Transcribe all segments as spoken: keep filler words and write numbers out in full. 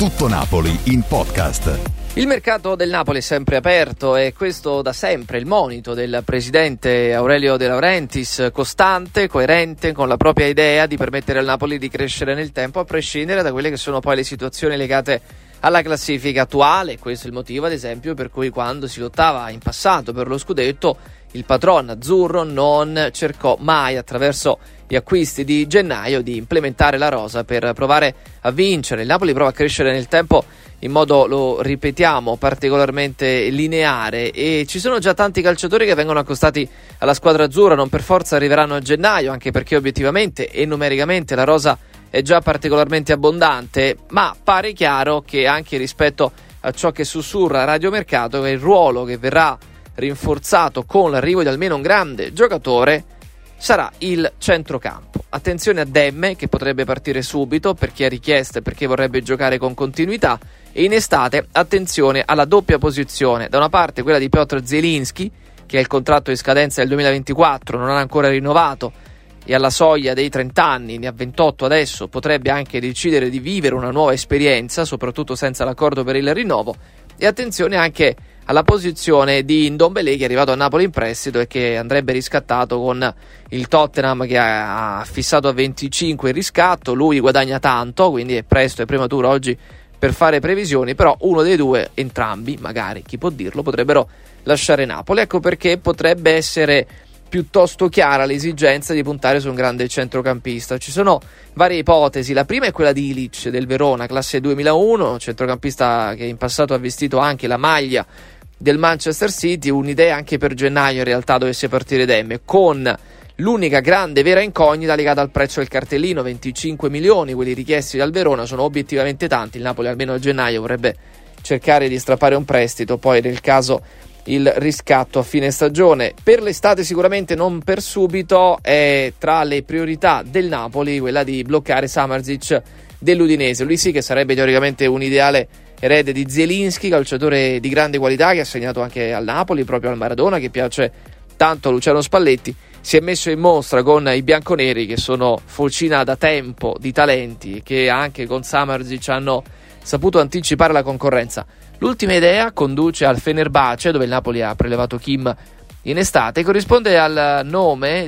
Tutto Napoli in podcast. Il mercato del Napoli è sempre aperto e questo da sempre il monito del presidente Aurelio De Laurentiis, costante, coerente con la propria idea di permettere al Napoli di crescere nel tempo a prescindere da quelle che sono poi le situazioni legate alla classifica attuale. Questo è il motivo, ad esempio, per cui quando si lottava in passato per lo scudetto il patron azzurro non cercò mai, attraverso gli acquisti di gennaio, di implementare la rosa per provare a vincere. Il Napoli prova a crescere nel tempo in modo, lo ripetiamo, particolarmente lineare, e ci sono già tanti calciatori che vengono accostati alla squadra azzurra. Non per forza arriveranno a gennaio, anche perché obiettivamente e numericamente la rosa è già particolarmente abbondante, ma pare chiaro che anche rispetto a ciò che sussurra Radiomercato, che il ruolo che verrà rinforzato con l'arrivo di almeno un grande giocatore sarà il centrocampo. Attenzione a Demme, che potrebbe partire subito per chi ha richieste e perché vorrebbe giocare con continuità, e in estate attenzione alla doppia posizione, da una parte quella di Piotr Zielinski, che ha il contratto in scadenza del duemilaventiquattro, non ha ancora rinnovato e alla soglia dei trenta anni, ne ha ventotto adesso, potrebbe anche decidere di vivere una nuova esperienza, soprattutto senza l'accordo per il rinnovo. E attenzione anche alla posizione di Ndombele, che è arrivato a Napoli in prestito e che andrebbe riscattato con il Tottenham, che ha fissato a venticinque il riscatto. Lui guadagna tanto, quindi è presto e prematuro oggi per fare previsioni, però uno dei due, entrambi magari, chi può dirlo, potrebbero lasciare Napoli. Ecco perché potrebbe essere piuttosto chiara l'esigenza di puntare su un grande centrocampista. Ci sono varie ipotesi. La prima è quella di Ilić del Verona, classe duemilauno, centrocampista che in passato ha vestito anche la maglia del Manchester City. Un'idea anche per gennaio in realtà dovesse partire Demme, con l'unica grande vera incognita legata al prezzo del cartellino. Venticinque milioni quelli richiesti dal Verona, sono obiettivamente tanti. Il Napoli almeno a gennaio vorrebbe cercare di strappare un prestito, poi nel caso il riscatto a fine stagione. Per l'estate sicuramente, non per subito, è tra le priorità del Napoli quella di bloccare Samardžić dell'Udinese. Lui sì che sarebbe teoricamente un ideale erede di Zielinski, calciatore di grande qualità che ha segnato anche al Napoli, proprio al Maradona, che piace tanto a Luciano Spalletti. Si è messo in mostra con i bianconeri, che sono fucina da tempo di talenti e che anche con Samardžić hanno saputo anticipare la concorrenza. L'ultima idea conduce al Fenerbahce, dove il Napoli ha prelevato Kim in estate, corrisponde al nome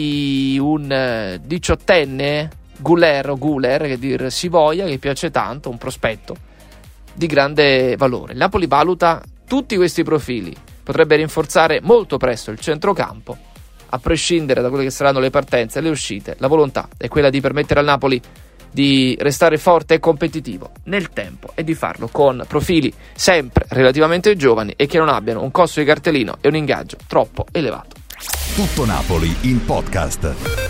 di un diciottenne, Guler o Guler, che dir si voglia, che piace tanto, un prospetto di grande valore. Il Napoli valuta tutti questi profili, potrebbe rinforzare molto presto il centrocampo, a prescindere da quelle che saranno le partenze e le uscite. La volontà è quella di permettere al Napoli di restare forte e competitivo nel tempo e di farlo con profili sempre relativamente giovani e che non abbiano un costo di cartellino e un ingaggio troppo elevato. Tutto Napoli in podcast.